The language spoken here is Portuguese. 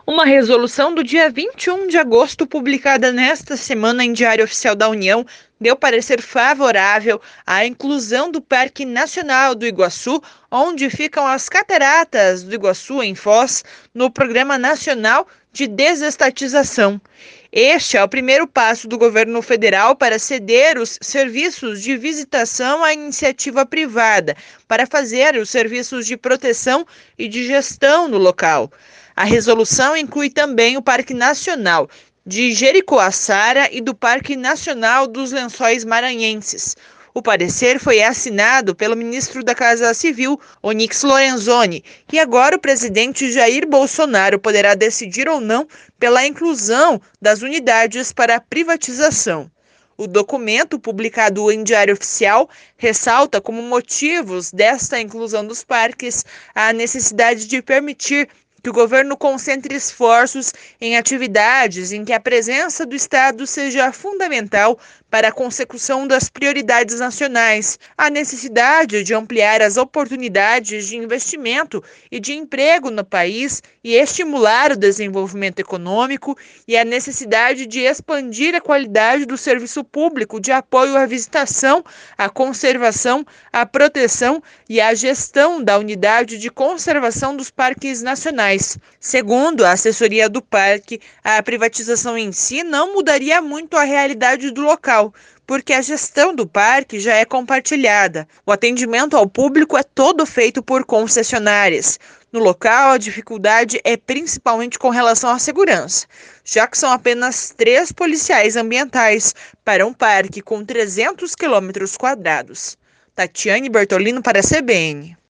Uma resolução do dia 21 de agosto, publicada nesta semana em Diário Oficial da União, deu parecer favorável à inclusão do Parque Nacional do Iguaçu, onde ficam as Cataratas do Iguaçu, em Foz, no Programa Nacional de Desestatização. Este é o primeiro passo do governo federal para ceder os serviços de visitação à iniciativa privada, para fazer os serviços de proteção e de gestão no local. A resolução inclui também o Parque Nacional de Jericoacoara e do Parque Nacional dos Lençóis Maranhenses. O parecer foi assinado pelo ministro da Casa Civil, Onyx Lorenzoni, e agora o presidente Jair Bolsonaro poderá decidir ou não pela inclusão das unidades para a privatização. O documento, publicado em Diário Oficial, ressalta como motivos desta inclusão dos parques a necessidade de permitir que o governo concentre esforços em atividades em que a presença do Estado seja fundamental para a consecução das prioridades nacionais, a necessidade de ampliar as oportunidades de investimento e de emprego no país e estimular o desenvolvimento econômico e a necessidade de expandir a qualidade do serviço público de apoio à visitação, à conservação, à proteção e à gestão da unidade de conservação dos parques nacionais. Segundo a assessoria do parque, a privatização em si não mudaria muito a realidade do local, porque a gestão do parque já é compartilhada. O atendimento ao público é todo feito por concessionárias. No local, a dificuldade é principalmente com relação à segurança, já que são apenas 3 policiais ambientais para um parque com 300 quilômetros quadrados. Tatiane Bertolino para a CBN.